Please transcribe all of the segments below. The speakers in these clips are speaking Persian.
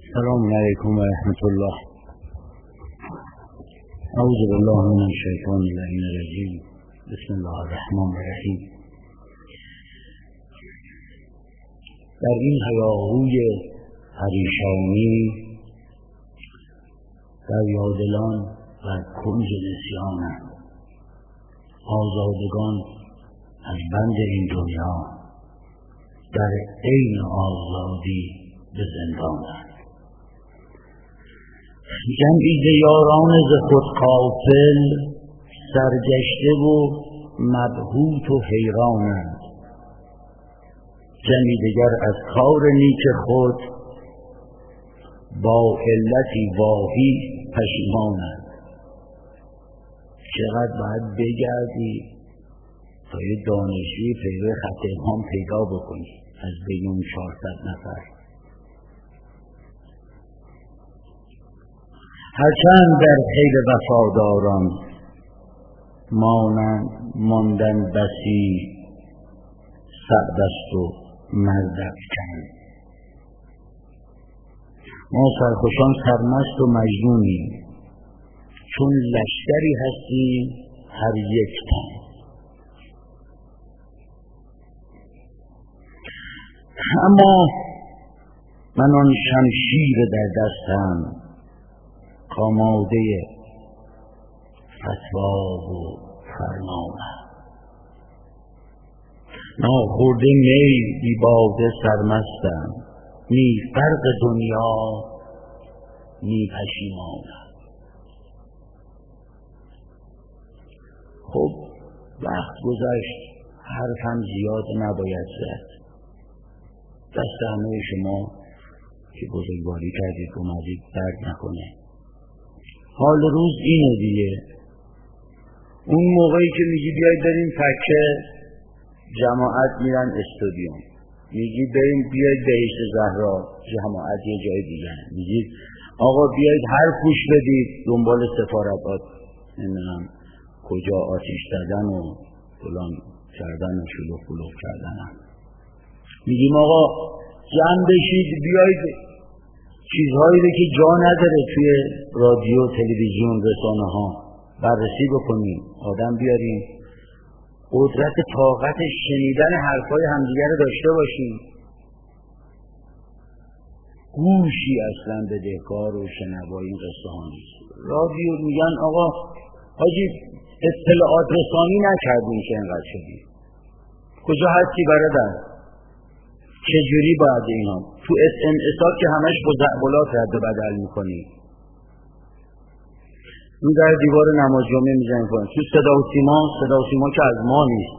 السلام علیکم و رحمت الله. اعوذ بالله من الشیطان اللعین الرجیم. بسم الله الرحمن الرحیم. در این هیاهوی پریشانی دریادلان و کنج نسیانند، آزادگان از بند این دنیا در عین آزادی به زندانند. جمعی ز یاران ز خود غافل، سرگشته و مبهوت و حیرانند. جمعی دیگر از کار نیک خود، با علتی واهی پشیمانند. چقدر باید بگردی تا یه دانشجوی پیرو خط امام پیدا بکنی از بین اون 400 نفر؟ هرچند در خیل وفاداران ماندن بسی صعب است و مردافکن. ما سرخوشان سرمست و مجنونیم، چون لشکری هستیم هر یک تن. اما من آن شمشیر در دستم کآماده فتوا و فرمانم. ناخورده می بی باده سرمستم، نی فرق دنیا نی پشیمانم. خب وقت گذشت، حرفم زیاد نباید زد. دست همه شما که بزرگواری کردید اومدید درد نکنه. حال روز اینه دیگه. اون موقعی که میگی بیاید بریم تکه، جماعت میرن استادیوم. میگی بریم بیاید بهشت زهرا، جماعت یه جای دیگه. میگید آقا بیاید هر پوش بدید دنبال سفارتات، نمیدونم کجا آتیش زدن و فلان کردن و شلوغ کردن. میگیم آقا جمع بشید بیاید چیزهایی رو که جا نداره توی رادیو، تلویزیون، رسانه ها بررسی بکنیم، آدم بیاریم، قدرت طاقت شنیدن حرفای همدیگر رو داشته باشیم. گوشی اصلا بدهکار و شنوای این قصه ها نیست. رادیو میگن آقا حاجی اطلاعات رسانی نکردیم که اینقدر شدیم. کجا هستی برادر؟ چجوری باید اینا تو انعطاف که همش با زعبلات رد و بدل میکنی؟ این در دیوار نماز جمعه میزنی کنی تو صدا و سیما که از ما نیست.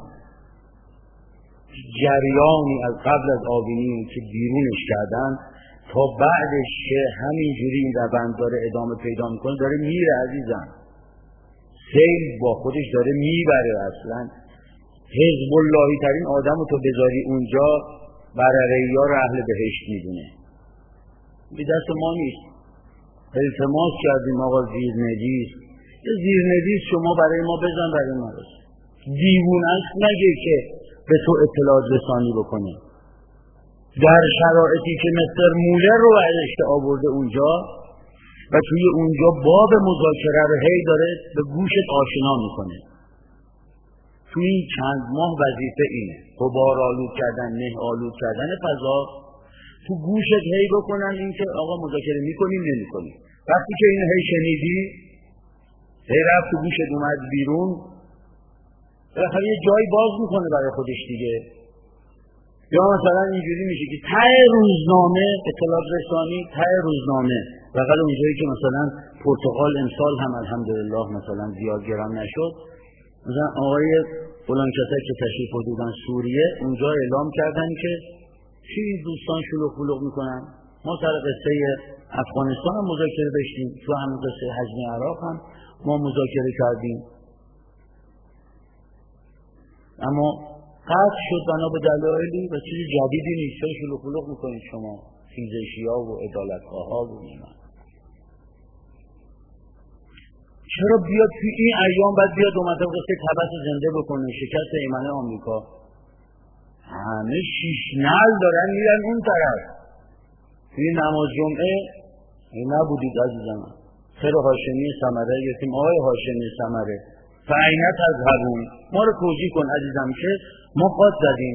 جریانی از قبل از آبینی که بیرونش کردن تا بعدش که همینجوری این روند داره ادامه پیدا میکنه، داره میره عزیزم. سیل با خودش داره میبره. اصلا حزب اللهی ترین آدم رو تو بذاری اونجا، برره‌ای ها رو اهل بهشت میدونه. به دست ما نیست. التماس کردیم آقا زیرنویس، یه زیرنویس شما برای ما بزن، برای ما بزن. دیوونه است مگه که به تو اطلاعات رسانی بکنه؟ در شرایطی که مستر مولر رو ازش آورده اونجا و توی اونجا باب مذاکره رو هی داره به گوشت آشنا میکنه. توی این چند ماه وظیفه اینه، غبار آلود کردن، نه آلود کردن فضا، تو گوشت هی بکنن این که آقا مذاکره میکنیم نمیکنیم. وقتی که اینو هی شنیدی، هی رفت تو گوشت اومد بیرون، بالاخره یه جایی باز میکنه برای خودش دیگه. یا مثلا اینجوری میشه که ته روزنامه، اطلاعات رسانی ته روزنامه، بغل اونجایی که مثلا پرتغال امسال هم الحمدلله مثلا زیاد گرم نشد، مثلا آقای فلان کسایی که تشریف بردن سوریه اونجا اعلام کردن که چی دوستان شلوغ میکنن. ما سر قصه افغانستان هم مذاکره داشتیم، تو همین قصه حجم عراق هم ما مذاکره کردیم، اما قطع شد بنا به دلایلی و چیز جدیدی نیست. چرا شلوغ میکنید شما خیزشی‌ها و عدالت‌خواها و اینا؟ چرا بیاد توی این ایام بعد بیاد اومده قصه طبس زنده بکنه، شکست ایمنه آمریکا؟ همه شیش نعل دارن میرن اون طرف. توی نماز جمعه نبودید عزیزم، خیر هاشمی ثمره گفتیم آقای هاشمی ثمره فعینت از هرون ما رو توجیه کن عزیزم که ما قاط زدیم.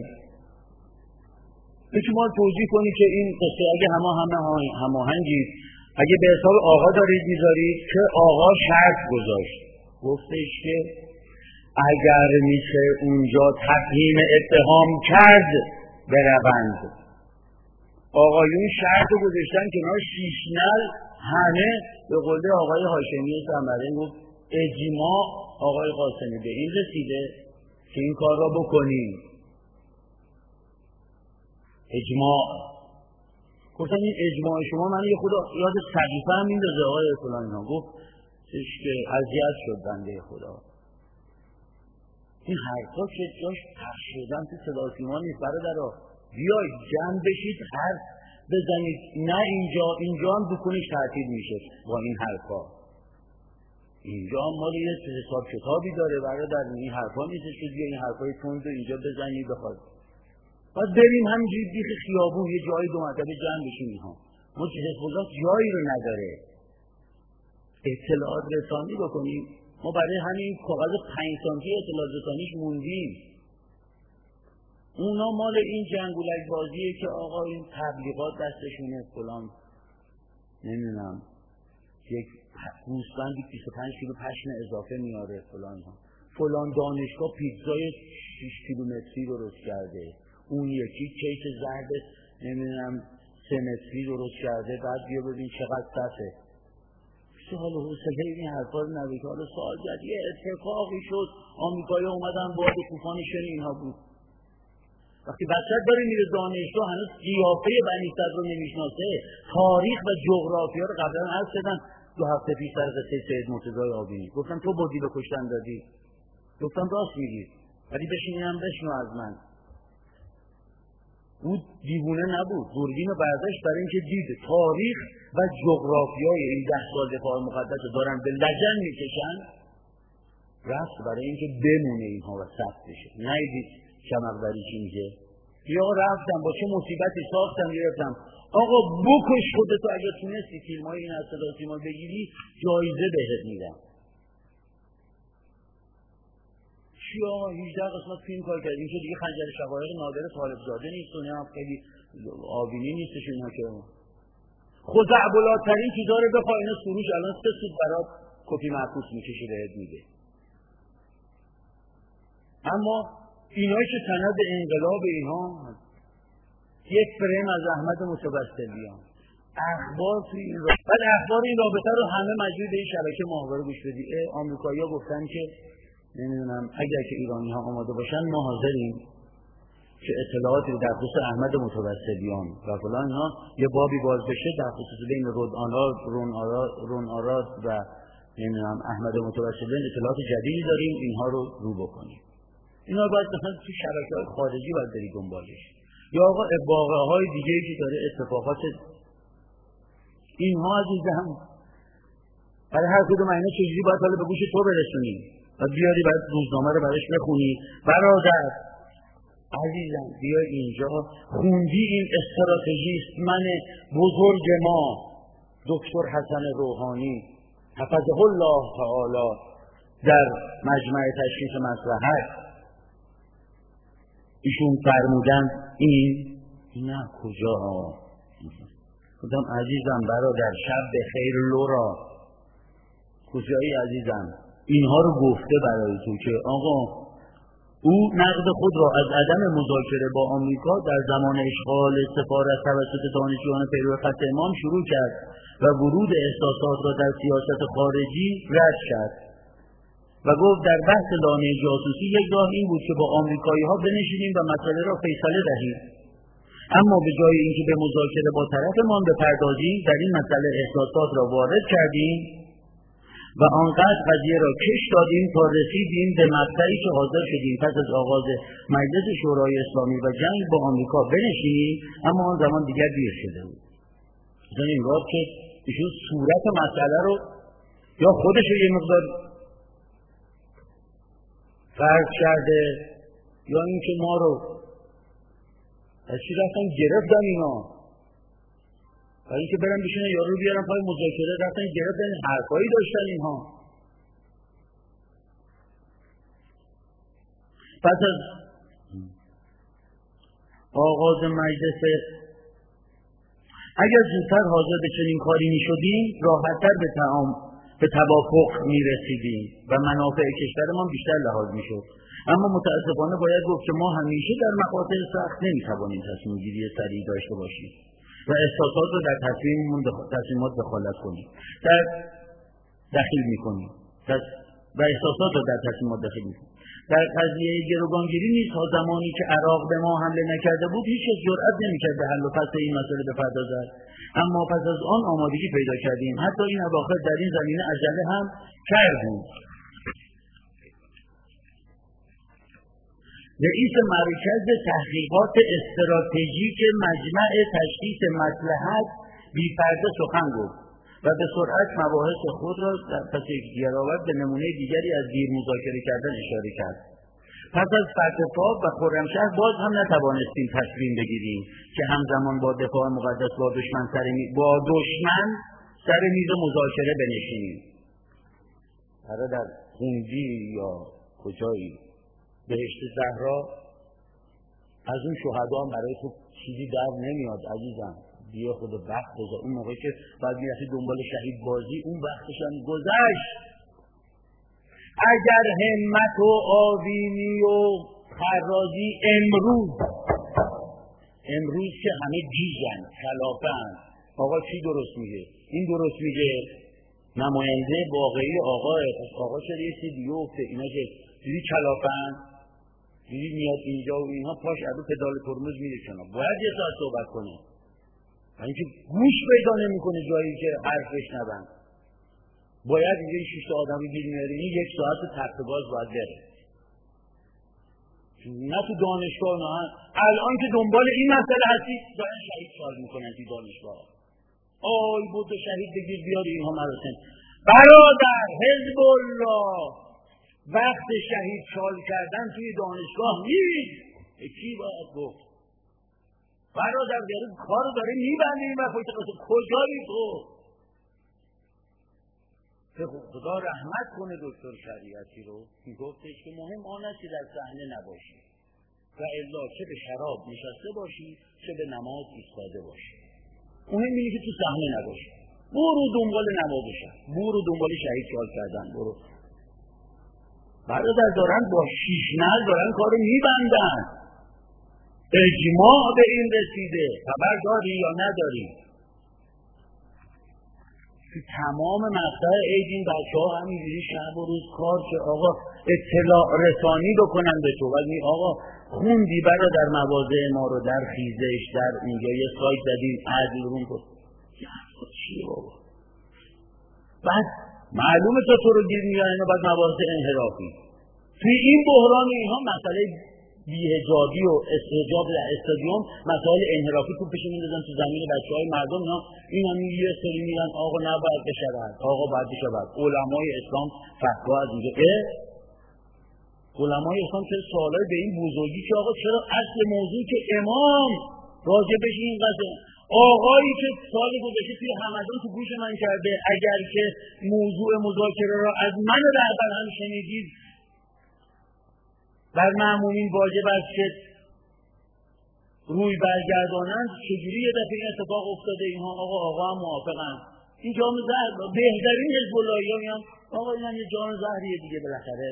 یکی ما رو توجیه کنی که این قصه اگه هماهنگید اگه به حساب آقا دارید میذارید که آقا شرط گذاشت گفتش که اگر میشه اونجا تفهیم اتهام کرد بروند. آقایون شرط گذاشتن که ما شیشنل همه به قول آقای هاشمی ثمره گفت اجماع آقای قاسمی به این رسیده که این کار را بکنیم. اجماع گفتن این اجماع شما من یه خدا یاد صحیفه هم میندازه آقای فلان اینا گفت که اذیت شد بنده خدا. این حرفا که جاش پخش شدن تو صدا و سیما نیست برادرها، بیاید جمع بشید حرف بزنید. نه اینجا هم دکونش تعطیل میشه با این حرفا. اینجا هم مال یه حساب کتابی داره برادر، این حرفا نیستش که بیا این حرفای تند اینجا بزنید بخواد. بعد بریم همینجوری بیخ خیابون یه جایی دو مرتبه جمع بشیم. اینها ما چه حفظات جایی رو نداره اطلاعات رسانی بکنیم. ما برای همین کاغذ 5 سانتی اطلاعات رسانیش موندیم. اونا مال این جنگولک بازیه که آقا این تبلیغات دستشونه فلان نمیدونم یک گوسفندی 25 کیلو پشم اضافه میاره فلان دانشگاه پیتزای 6 کیلومتری درست کرده، اون یکی کیک زرد نمیدونم 3 متری درست کرده، بعد بیا ببین چقدر صفه. حالا حوصله این حرفا رو نبید. حالا سوال جد یه اتفاقی شد آمریکایی اومدن باد طوفانشون اینها بود. وقتی بچه داره میره دانشگاه هنوز قیافه بنی صدر رو نمیشناسه، تاریخ و جغرافیا رو قبلا عرض کردم 2 هفته پیش سر قصه سید مرتضی آبینی گفتم تو بودی به کشتن دادی؟ گفتم راست میگی ولی بشینم بشنو از من. او دیوونه نبود، دوربین رو برداشت برای اینکه دید تاریخ و جغرافیای این 10 سال دفاع مقدس رو دارن به لجن میکشن، رفت برای اینکه بمونه اینها و ثبت بشه. نیدید کمقدری چی میگه؟ یا رفتم با چه مصیبتی ساختم گرفتم. آقا بکش خودتو اگه تونستی فیلمای این از صدا و سیما بگیری جایزه بهت میدم. چیا 18 قسمت فیلم کار کردیم که دیگه خنجر شقایق نادر طالب زاده نیست و هم خیلی آبینی نیستش اینا که خزعبلاترین چیزا رو بخواه اینا سروش الان 3 سود برات کپی معکوس میکشه بهت میده. اما اینایی که سند انقلاب اینها یک فریم از احمد متوسلیان اخبار توی این بعد اخبار این رابطه رو همه مجبور به این شبکه ماهواره گوش بدی. آمریکایی‌ها گفتن که نمیدونم اگر که ایرانی ها آماده باشن ما حاضریم که اطلاعاتی در خصوص احمد متوسلیان و فلان اینا یه بابی باز بشه در خصوص بین رون آراد و نمیدونم احمد متوسلیان اطلاعات جدیدی داریم اینها رو رو بکنیم. اینا باید مثلا تو شبکه‌های خارجی باید بری دنبالش. یا آقا واقعه‌های دیگه‌ای که داره اتفاقات اینها عزیزم برای هر کدوم اینا چجوری باید حالا به گوش تو برسونی و بیاری بعد روزنامه رو براش بخونی. برادر عزیزم بیا اینجا خوندی این استراتژیستمن بزرگ ما دکتر حسن روحانی حفظه الله تعالی در مجمع تشخیص مصلحت ایشون فرمودن این نه کجا گفتم عزیزم برادر شب بخیر لورا کجایی عزیزم اینها رو گفته برای تو که آقا او نقد خود را از عدم مذاکره با آمریکا در زمان اشغال سفارت توسط دانشجویان پیرو خط امام شروع کرد و ورود احساسات را در سیاست خارجی رد کرد و گفت در بحث لانه جاسوسی یک راه این بود که با آمریکایی ها بنشینیم و مسئله را فیصله دهیم، اما به جای اینکه به مذاکره با طرفمان بپردازیم در این مسئله احساسات را وارد کردیم و آنقدر قضیه را کش دادیم تا رسیدیم به مقطعی که حاضر شدیم پس از آغاز مجلس شورای اسلامی و جنگ با آمریکا بنشینیم، اما آن زمان دیگر دیر شده بود. مثلا این راه که ایشون صورت مسئله رو یا خودش رو یه مقدار فرض کرده یا اینکه ما رو از چی رفتن گرفتن اینا برای اینکه برن بشینن یارو بیارن پای مذاکره، رفتن گرفتن حرفایی داشتن اینها. پس از آغاز مجلس اگر زودتر حاضر به چنین کاری می‌شدیم راحت‌تر به توافق می‌رسیدیم و منافع کشورمان بیشتر لحاظ می‌شد. اما متأسفانه باید گفت که ما همیشه در مقاطع سخت نمی‌توانیم تصمیم‌گیری سریع داشته باشیم و احساسات رو در تصمیمات دخالت کنیم، دخیل می‌کنیم و احساسات رو در تصمیمات دخیل می‌کنیم. در قضیه گروگانگیری نیز تا زمانی که عراق به ما حمله نکرده بود هیچ کس جرئت نمی‌کرد به حل و فصل این مسئله بپردازد، اما پس از آن آمادگی پیدا کردیم. حتی این اواخر در این زمینه عجله هم کردیم. رئیس مرکز تحقیقات استراتژیک مجمع تشخیص مصلحت بی‌پرده سخن گفت و به سرعت مباحث خود را پس یکدیگر آورد به نمونه دیگری از دیر مذاکره کردن اشاره کرد. پس از فتح‌آباد و خرمشهر باز هم نتوانستیم تصمیم بگیریم که همزمان با دفاع مقدس با دشمن سر میز مذاکره بنشینیم. در خونگی یا کجایی بهشت زهرا از اون شهدا هم برای تو چیزی در نمیاد عزیزم. بیا خود وقت بذار. اون موقعی که باید میرسی دنبال شهید بازی اون وقتش هم گذشت. اگر همت و آوینی و خرازی امروز که همه جیجن کلافن آقا چی درست میگه؟ این درست میگه نماینده واقعی آقا چرا یه چیزی بیفته اینا که دیدی کلافن دیدی میاد اینجا و اینها پاش ادو پدال ترمز میره کنار باید یه ساعت صحبت کنه اینکه گوش پیدا نمیکنه جایی که حرف بشنون. باید اینجا 6 تا آدمی گیر میاره این 1 ساعت تخت باز باید بره نه تو دانشگاه. نه الان که دنبال این مسئله هستی دارن شهید سال میکنن توی دانشگاه. آی بود شهید بگیر بیاری اینها مراسم. برادر حزب الله وقت شهید سال کردن توی دانشگاه نیست. کی باید گفت برادر داره کارو داره میبنده این وقت کجایی تو؟ خدا رحمت کنه دکتر شریعتی رو میگفتش که مهم آن است که در صحنه نباشی و الا چه به شراب نشسته باشی چه به نماز ایستاده باشی. مهم اینه که تو صحنه نباشی. برو دنبال نمازش، برو دنبال شهید سال کردن، برو. برادر دارن با شیشنل دارن کارو میبندن. اجماع به این رسیده. خبر داری یا نداری؟ تو تمام مقطع عید این بچه‌ها همینجوری شب و روز کار که آقا اطلاع رسانی بکنن به تو. ولی آقا خوندی برادر مواضع ما رو در خیزش در اینجا یه سایت زدیم عدل رون کن چیه بابا؟ بعد معلومه تو رو گیر میارن و بعد مواضع انحرافی. توی این بحران اینها مسئله بی‌حجابی و استحجاب در استادیوم مسائل انحرافی تو پیش میندازن تو زمین بچه‌های مردم. نه این هم یه سری میگن آقا نباید بشود، آقا باید بشود. علمای اسلام فتوا از اینجا علمای اسلام چه سوالای به این بزرگی که آقا چرا اصل موضوع که امام راجع بهش این قضیه آقایی که سال گذشته توی همدان تو گوش من کرده اگر که موضوع مذاکره را از من رهبر هم شنیدید بر مأمونین واجب است که روی برگردانند. چجوری یه دفعه این اتفاق افتاده اینها آقا هم موافقن این جام زهر بهترین حزب اللهی‌ها میان آقا این هم یه جام زهریه دیگه بالاخره.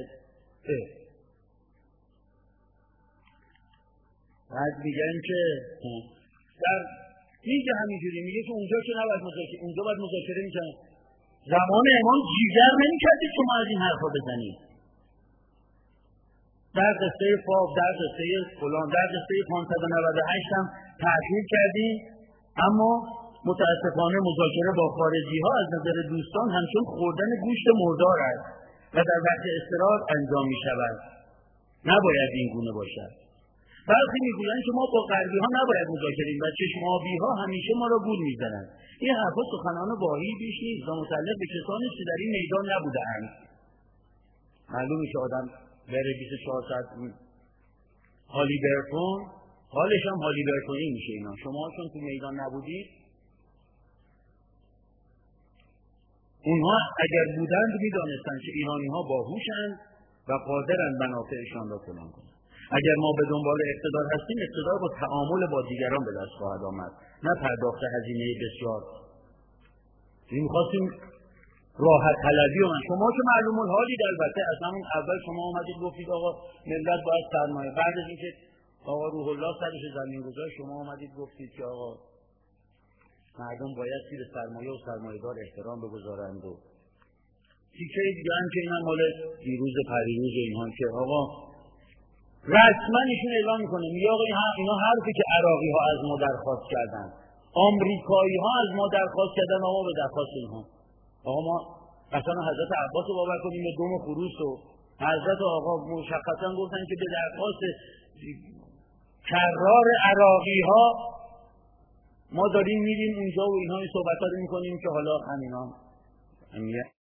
بعد میگن که در میگه همینجوری میگه که اونجا که نباید مذاکره اونجا باید مذاکره میکنن. زمان امام جیگر نمیکردید شما از این حرفا بزنید. در قصه فاف در قصه فلان در قصه 598 هم تأخیر کردیم اما متاسفانه مذاکره با خارجی ها از نظر دوستان همچون خوردن گوشت مردار است و در وقت استراحت انجام می شود. نباید این گونه باشد. برخی میگویند که ما با غربی ها نباید مذاکره کنیم و چشم‌آبی ها همیشه ما را گول میزنند. این حرفا سخنان واهی بیش نیست و متعلق به کسانی که در این میدان نبودند. معلومه که آدم بره 24 ساعت هالیبرتون حالش هم هالیبرتونی میشه اینا. شما چون تو میدان نبودید اونها اگر بودند میدانستند که ایرانی ها باهوشند و قادرند منافعشان را فلان کنند. اگر ما به دنبال اقتدار هستیم، اقتدار با تعامل با دیگران به دست خواهد آمد، نه پرداخت هزینه بسیار. می‌خواستیم راحت طلبی و شما که معلوم الحالید. البته از همون اول شما اومدید گفتید آقا ملت باید سرمایه، بعد از اینکه آقا روح الله سرش زمین گذاشت شما اومدید گفتید که آقا مردم باید زیر سرمایه و سرمایه‌دار احترام بگذارند. و تیکه دیگه هم که اینم مال دیروز پریروز اینها که آقا رسما ایشون اعلام میکنه، میگه آقا اینا حرفی که عراقی ها از ما درخواست کردن، آمریکایی ها از ما درخواست کردن، آقا به درخواست اینها آقا ما اصلا حضرت عباس رو باور کنیم به دوم خروس و حضرت آقا مشخصا گفتن که به درخواست کرار عراقی ها ما داریم میریم اونجا و اینها این صحبت ها رو میکنیم که حالا همینا